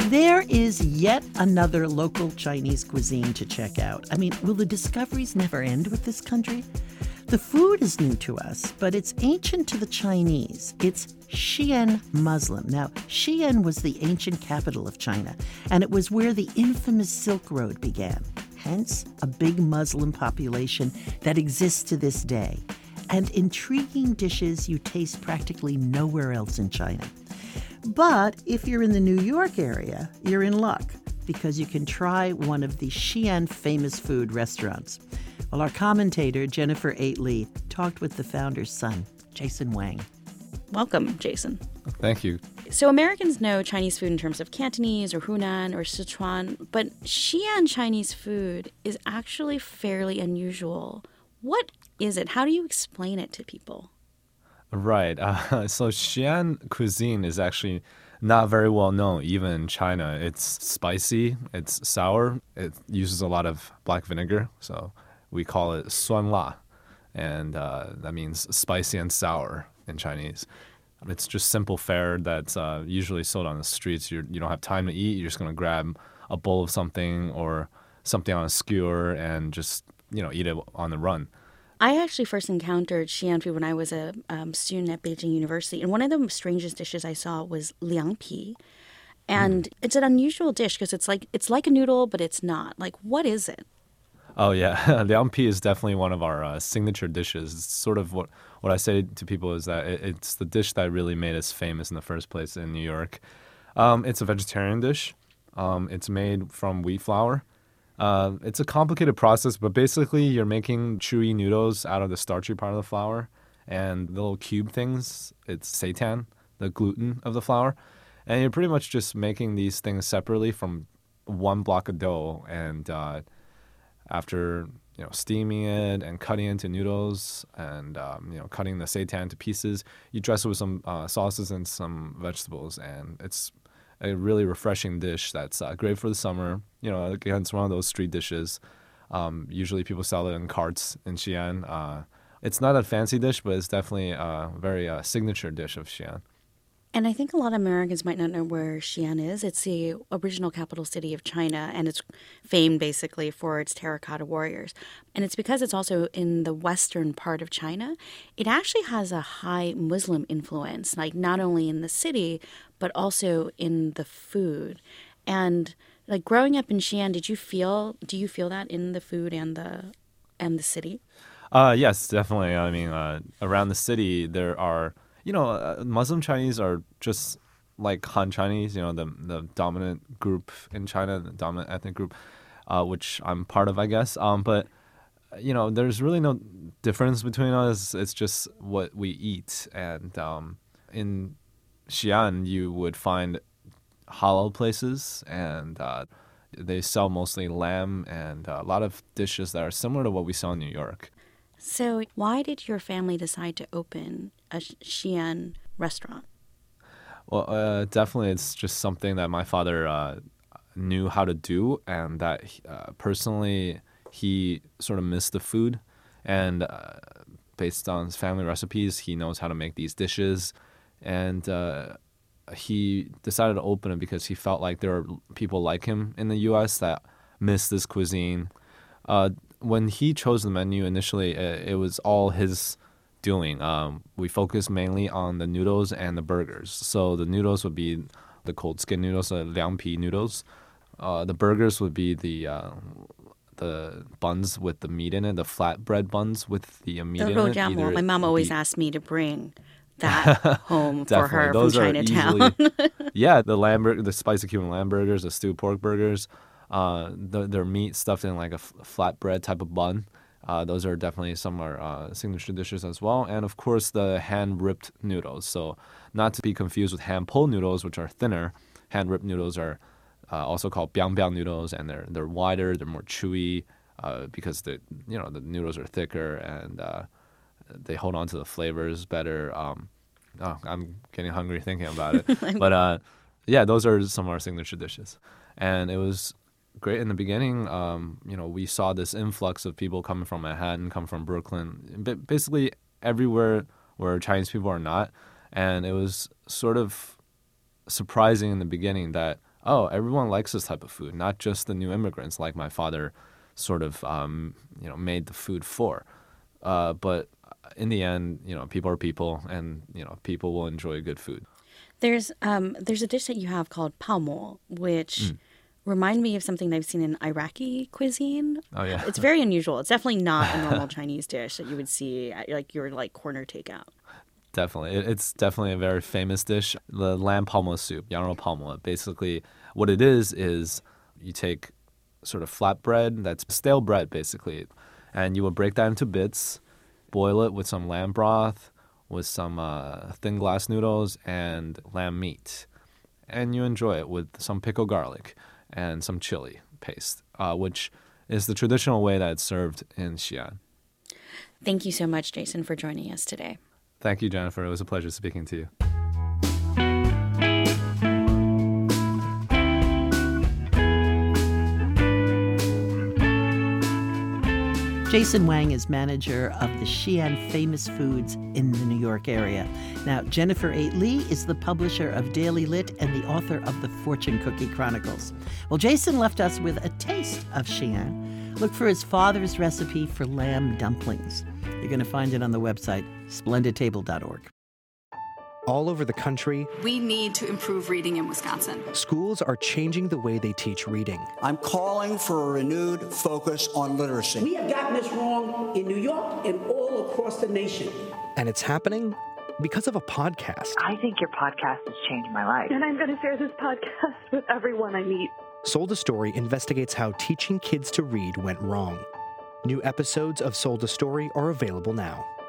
There is yet another local Chinese cuisine to check out. I mean, will the discoveries never end with this country? The food is new to us, but it's ancient to the Chinese. It's Xi'an Muslim. Now, Xi'an was the ancient capital of China, and it was where the infamous Silk Road began. Hence, a big Muslim population that exists to this day. And intriguing dishes you taste practically nowhere else in China. But if you're in the New York area, you're in luck because you can try one of the Xi'an famous food restaurants. Well, our commentator, Jennifer Aitley, talked with the founder's son, Jason Wang. Welcome, Jason. Thank you. So Americans know Chinese food in terms of Cantonese or Hunan or Sichuan, but Xi'an Chinese food is actually fairly unusual. What is it? How do you explain it to people? Right. So Xi'an cuisine is actually not very well known, even in China. It's spicy, it's sour, it uses a lot of black vinegar, so we call it 酸辣, and that means spicy and sour in Chinese. It's just simple fare that's usually sold on the streets. You don't have time to eat. You're just going to grab a bowl of something or something on a skewer and just eat it on the run. I actually first encountered Xi'an food when I was a student at Beijing University, and one of the strangest dishes I saw was liang pi, and it's an unusual dish because it's like a noodle, but it's not. Like, what is it? Oh yeah, liang pi is definitely one of our signature dishes. It's sort of what I say to people is that it's the dish that really made us famous in the first place in New York. It's a vegetarian dish. It's made from wheat flour. It's a complicated process, but basically you're making chewy noodles out of the starchy part of the flour, and the little cube things, it's seitan, the gluten of the flour, and you're pretty much just making these things separately from one block of dough, and after steaming it and cutting it into noodles and cutting the seitan to pieces, you dress it with some sauces and some vegetables, and it's a really refreshing dish that's great for the summer. Again, it's one of those street dishes. Usually people sell it in carts in Xi'an. It's not a fancy dish, but it's definitely a very signature dish of Xi'an. And I think a lot of Americans might not know where Xi'an is. It's the original capital city of China, and it's famed basically for its terracotta warriors. And it's because it's also in the western part of China. It actually has a high Muslim influence, like not only in the city, but also in the food. And like growing up in Xi'an, do you feel that in the food and the city? Yes, definitely. I mean, around the city there are Muslim Chinese are just like Han Chinese, the dominant group in China, the dominant ethnic group, which I'm part of, I guess. But there's really no difference between us. It's just what we eat. And in Xi'an, you would find halal places, and they sell mostly lamb and a lot of dishes that are similar to what we saw in New York. So why did your family decide to open a Xi'an restaurant? Well, definitely it's just something that my father knew how to do, and that personally he sort of missed the food. And based on his family recipes, he knows how to make these dishes. And he decided to open it because he felt like there are people like him in the U.S. that miss this cuisine. When he chose the menu initially, it was all his doing. We focused mainly on the noodles and the burgers. So the noodles would be the cold skin noodles, the liang pi noodles. The burgers would be the buns with the meat in it, the flatbread buns with the meat in it. Rojamo. My mom always asked me to bring that home for her from Those Chinatown. The spicy Cuban lamb burgers, the stewed pork burgers, their meat stuffed in like a flatbread type of bun. Those are definitely some of our signature dishes as well. And of course, the hand-ripped noodles. So not to be confused with hand-pulled noodles, which are thinner. Hand-ripped noodles are also called biang-biang noodles, and they're wider, they're more chewy because the noodles are thicker and they hold on to the flavors better. I'm getting hungry thinking about it. But those are some of our signature dishes. And it was great in the beginning. We saw this influx of people coming from Manhattan, come from Brooklyn, basically everywhere where Chinese people are not. And it was sort of surprising in the beginning that oh, everyone likes this type of food, not just the new immigrants like my father sort of, made the food for. But in the end, people are people, and, people will enjoy good food. There's a dish that you have called palmo, which remind me of something I've seen in Iraqi cuisine. Oh, yeah. It's very unusual. It's definitely not a normal Chinese dish that you would see at your corner takeout. Definitely. It's definitely a very famous dish. The lamb palmo soup, yarrow palmo. Basically, what it is you take sort of flat bread, that's stale bread, basically, and you will break that into bits, boil it with some lamb broth, with some thin glass noodles and lamb meat. And you enjoy it with some pickled garlic and some chili paste, which is the traditional way that it's served in Xi'an. Thank you so much, Jason, for joining us today. Thank you, Jennifer. It was a pleasure speaking to you. Jason Wang is manager of the Xi'an Famous Foods in the New York area. Now, Jennifer A. Lee is the publisher of Daily Lit and the author of the Fortune Cookie Chronicles. Well, Jason left us with a taste of Xi'an. Look for his father's recipe for lamb dumplings. You're going to find it on the website, splendidtable.org. All over the country, we need to improve reading in Wisconsin. Schools are changing the way they teach reading. I'm calling for a renewed focus on literacy. We have gotten this wrong in New York and all across the nation. And it's happening because of a podcast. I think your podcast has changed my life. And I'm going to share this podcast with everyone I meet. Sold a Story investigates how teaching kids to read went wrong. New episodes of Sold a Story are available now.